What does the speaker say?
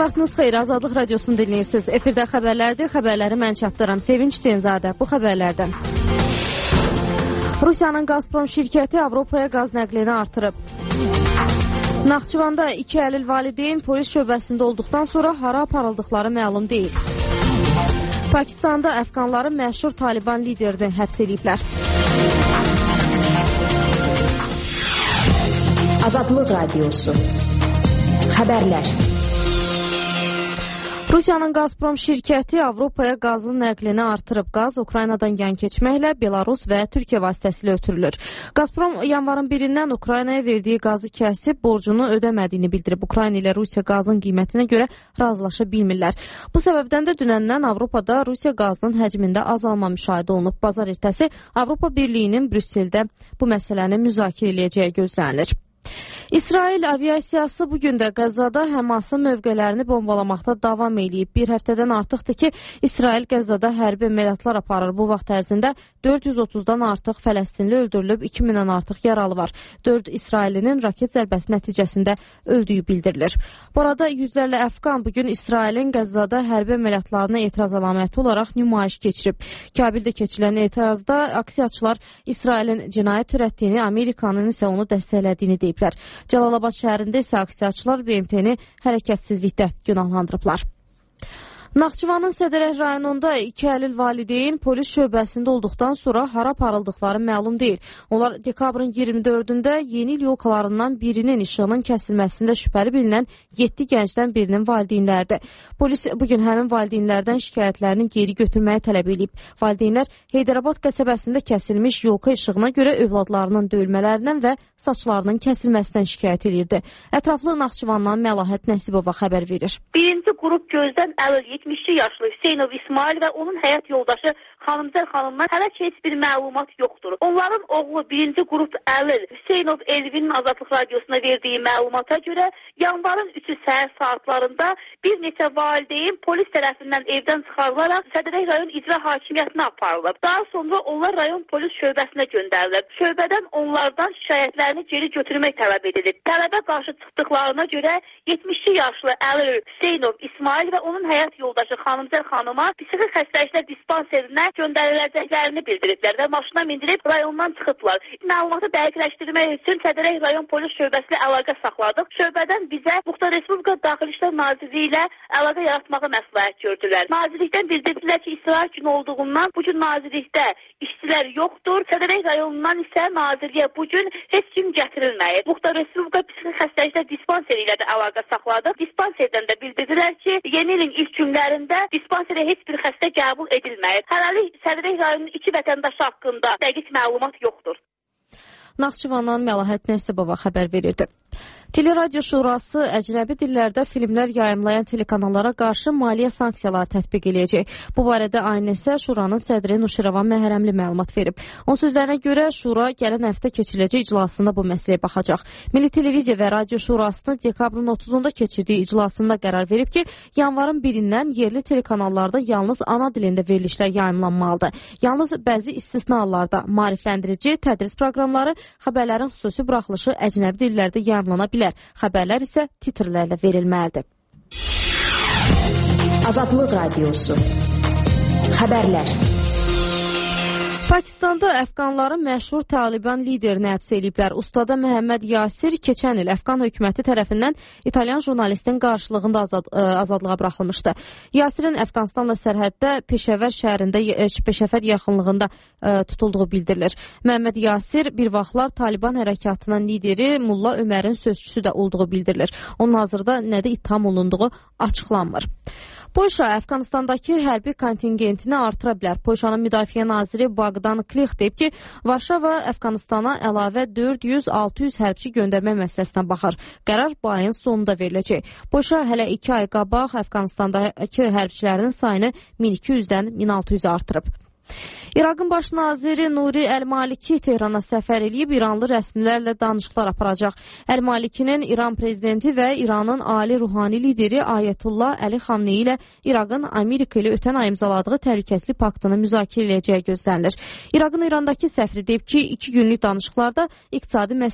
Vaxtınız xeyir, Azadlıq Radiosunu dinləyirsiniz. Efirdə xəbərlərdir, xəbərləri mən çatdıram. Sevinç Hüseynzadə bu xəbərlərdən. Rusiyanın Gazprom şirkəti Avropaya qaz nəqlini artırıb. Naxçıvanda 2 əlil valideyn polis şöbəsində olduqdan sonra hara aparıldıqları məlum deyil. Pakistanda əfqanların məşhur Taliban liderini həbs ediblər. Azadlıq Radiosu. Xəbərlər. Rusiyanın Gazprom şirkəti Avropaya qazın nəqlini artırıb. Qaz Ukraynadan yan keçməklə Belarus və Türkiyə vasitəsilə ötürülür. Gazprom yanvarın 1-dən Ukraynaya verdiyi qazı kəsib, borcunu ödəmədiyini bildirib. Ukrayna ilə Rusiya qazın qiymətinə görə razılaşa bilmirlər. Bu səbəbdən də dünəndən Avropada Rusiya qazının həcmində azalma müşahidə olunub. Bazar ertəsi Avropa Birliyinin Brüsseldə bu məsələni müzakirə edəcəyi gözlənilir. İsrail aviasiyası bugün də Qəzzada Həmasın mövqələrini bombalamaqda davam edib. Bir həftədən artıqdır ki, İsrail Qəzzada hərbi əməliyyatlar aparır. Bu vaxt ərzində 430-dan artıq Fələstinli öldürülüb, 2000-dən artıq yaralı var. 4 İsrailinin raket zərbəsi nəticəsində öldüyü bildirilir. Bu arada yüzlərlə əfqan bugün İsrailin Qəzzada hərbi əməliyyatlarına etiraz əlaməti olaraq nümayiş keçirib. Kabildə keçirilən etirazda aksiyaçılar İsrailin cinayət törətdiyini, Amerikanın isə onu dəstəklədiyini deyiblər. Cəlalabad şəhərində isə aksiyaçılar BMT-ni hərəkətsizlikdə günahlandırıblar. Naxçıvanın Sədərək rayonunda 2 əlil valideyn polis şöbəsində olduqdan sonra hara aparıldıqları məlum deyil. Onlar dekabrın 24-də yeni il yolkalarından birinin işığının kəsilməsində şübhəli bilinən 7 gəncdən birinin valideynləridir. Polis bugün həmin valideynlərdən şikayətlərini geri götürməyi tələb edib. Valideynlər Heydərabad qəsəbəsində kəsilmiş yolka işığına görə övladlarının döyülmələrindən və saçlarının kəsilməsindən şikayət edirdi. Ətraflı Naxçıvandan Məlahət Nəsibova xəbər verir. Birinci qrup gözdən əlil 72 yaşlı Hüseynov İsmail və onun həyat yoldaşı Xanımzər xanımdan hələ ki heç bir məlumat yoxdur. Onların oğlu birinci qrup əlil Hüseynov Elvinin Azadlıq Radiosuna verdiyi məlumata görə yanvarın 3-ü səhər saatlarında bir neçə valideyn polis tərəfindən evdən çıxarılaraq Sədərək rayon icra hakimiyyətinə aparılıb. Daha sonra onlar rayon polis şöbəsinə göndərilib. Şöbədən onlardan şikayətlərini geri götürmək tələb edilib. Tələbə qarşı çıxdıqlarına görə 72 yaşlı əlil Hüseynov İsmail və onun həyat yoldaşı Xanımzər xanıma psixi xəstəliklər dispanserinə göndəriləcəklərini bildiriblər və maşına mindirib rayondan çıxıblar. Məlumatı dəqiqləşdirmək üçün Sədərək rayon polis şöbəsi ilə əlaqə saxladıq. Şöbədən bizə Muxtar Respublika Daxili İşlər Nazirliyi ilə əlaqə yaratmağı məsləhət gördülər. Nazirlikdən bildirdilər ki, istirahət günü olduğundan bugün nazirlikdə işçilər yoxdur. Sədərək rayonundan isə nazirliyə bugün heç kim gətirilməyib. Muxtar Respublika Psixi Xəstəliklər Dispanseri ilə də əlaqə saxladıq. Dispanserdən də bildirdilər ki, yeni ilin ilk günlərində dispanserə heç bir xəstə qəbul edilməyib. Hələlik Sədərək rayonunun 2 vətəndaşı haqqında dəqiq məlumat yoxdur. Naxçıvandan Məlahət Nəsibova xəbər verirdi. Teleradio Şurası əcnəbi dillərdə filmlər yayımlayan telekanallara qarşı maliyyə sanksiyaları tətbiq eləyəcək. Bu barədə ANS Şuranın sədri Nuşirəvan Məhərəmli məlumat verib. Onun sözlərinə görə Şura gələn həftə keçiriləcək iclasında bu məsələyə baxacaq. Milli Televiziya və Radio Şurasının dekabrın 30-da keçirdiyi iclasında qərar verib ki, yanvarın 1-dən yerli telekanallarda yalnız ana dilində verilişlər yayımlanmalıdır. Yalnız bəzi istisnalarda maarifləndirici, tədris proqramları, xəbərlərin xüsusi buraxılışı əcnəbi dillərdə yayımlana bilər. Xəbərlər isə titrlərlə verilməlidir. Azadlıq Radiosu. Xəbərlər. Pakistanda əfqanların məşhur Taliban liderini həbs ediblər. Ustada Məhəmməd Yasir keçən il Əfqan hökuməti tərəfindən İtalyan jurnalistin qarşılığında azadlığa buraxılmışdı. Yasirin Əfqanistanla sərhəddə Peşəvər yaxınlığında tutulduğu bildirilir. Məhəmməd Yasir bir vaxtlar Taliban hərəkatının lideri Mulla Ömərin sözçüsü də olduğu bildirilir. Onun hazırda nədə ittiham olunduğu açıqlanmır. Polşa Əfqanistandakı hərbi kontingentini artıra bilər. Polşanın müdafiə naziri Bogdan Klix deyib ki, Varşava Əfqanistana əlavə 400-600 hərbçi göndərmə məsələsinə baxır. Qərar bu ayın sonunda veriləcək. Polşa hələ 2 ay qabaq Əfqanistandakı hərbçilərinin sayını 1200-dən 1600-ə artırıb. İraqın baş naziri Nuri Əl-Maliki Tehrana səfər eləyib İranlı rəsmilərlə danışıqlar aparacaq. Əl-Malikinin İran prezidenti və İranın ali ruhani lideri Ayətullah Əli Xamneyi ilə İraqın Amerika ilə ötən ay imzaladığı təhlükəsizlik paktını müzakirə edəcəyi gözlənilir. İraqın İrandakı səfiri deyib ki, 2 günlük danışıqlarda iqtisadi